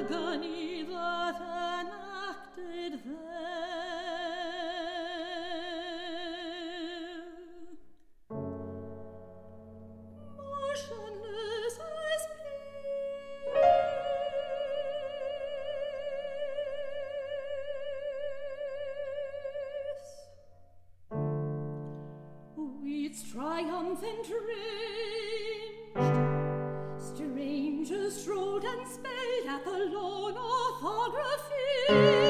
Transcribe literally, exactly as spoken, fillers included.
agony that enacted there. Motionless as peace, weeds triumphant ranged, strangers strolled and spelled at the lone orthography.